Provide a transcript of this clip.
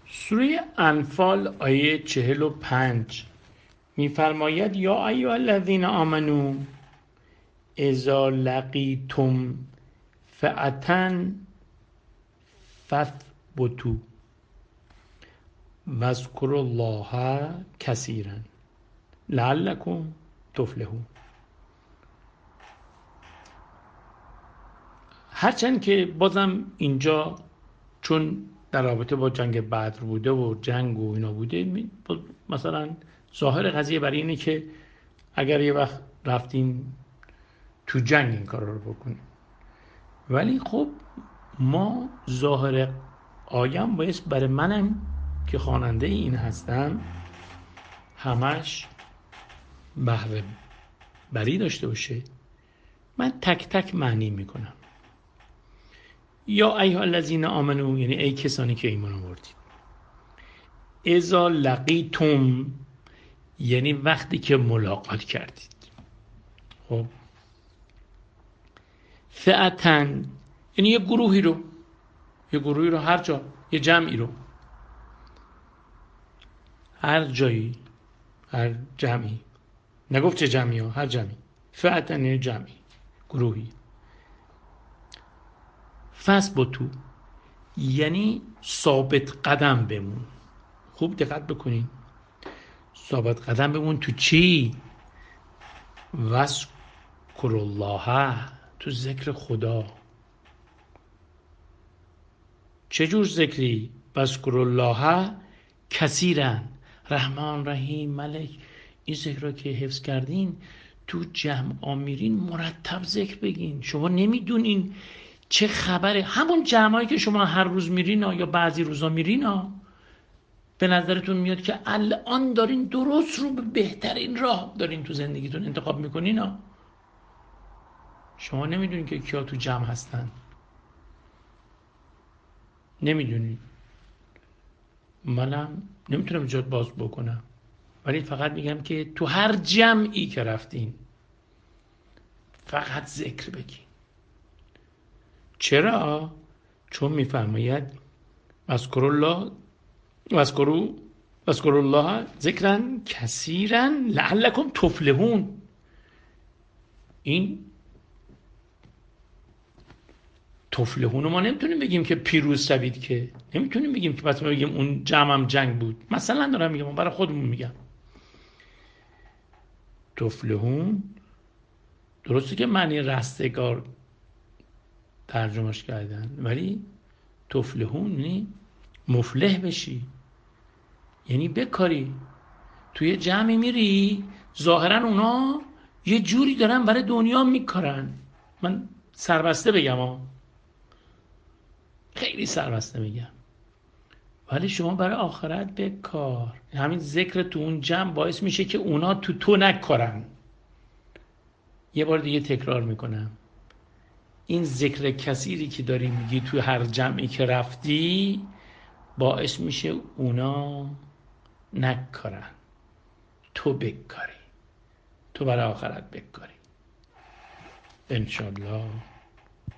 سوره انفال آیه 45 می‌فرماید یا ایها الذین آمنو اذا لقیتم فئة فاثبتوا واذکروا الله کثیرا لعلکم تفلحون. هرچند که بازم اینجا چون در رابطه با جنگ بدر بوده و جنگ و اینا بوده، مثلا ظاهر قضیه برای اینه که اگر یه وقت رفتین تو جنگ این کار رو بکنین، ولی خب ما ظاهر آیم باید برای منم که خواننده این هستم همش بهره بری داشته باشه. من تک تک معنی میکنم. یا ایها الذین آمنو یعنی ای کسانی که ایمان آوردید. اذا لقیتم یعنی وقتی که ملاقات کردید. خب فئتن یعنی یه گروهی رو هر جا، یه جمعی رو، هر جایی، هر جمعی، نگفت چه جمعی ها، هر جمعی. فئتن یعنی جمعی، گروهی. فثبتوا یعنی ثابت قدم بمون. خوب دقت بکنین، ثابت قدم بمون تو چی؟ واذکروا الله، تو ذکر خدا. چه جور ذکری؟ واذکروا الله کثیرا، رحمان رحیم ملک. این ذکر رو که حفظ کردین تو جمع آمیرین مرتب ذکر بگین. شما نمیدونین چه خبره. همون جمعایی که شما هر روز میرین یا بعضی روزا میرین به نظرتون میاد که الان دارین درست رو به بهترین راه دارین تو زندگیتون انتخاب میکنین شما نمیدونین که کیا تو جمع هستن، نمیدونین. منم نمیتونم ایجاد باز بکنم، ولی فقط میگم که تو هر جمعی که رفتین فقط ذکر بگین. چرا؟ چون میفرماید واذکروا الله ذکرا کثیرا لعلکم تفلحون. این تفلحون رو ما نمیتونیم بگیم که پیروز شوید، که نمیتونیم بگیم که پس ما بگیم اون جمعم جنگ بود. مثلا دارم میگم، برای خودمون میگم. تفلحون درسته که معنی رستگار ترجمهش کردن، ولی تفلحون یعنی مفلح بشی، یعنی بکاری. توی جمعی میری ظاهرا اونا یه جوری دارن برای دنیا میکارن. من سربسته بگم خیلی سربسته میگم، ولی شما برای آخرت بکار. همین ذکر تو اون جمع باعث میشه که اونا تو نکارن. یه بار دیگه تکرار میکنم، این ذکر کثیری که داری میگی تو هر جمعی که رفتی باعث میشه اونا نکارن، تو بکاری، تو برای آخرت بکاری انشالله.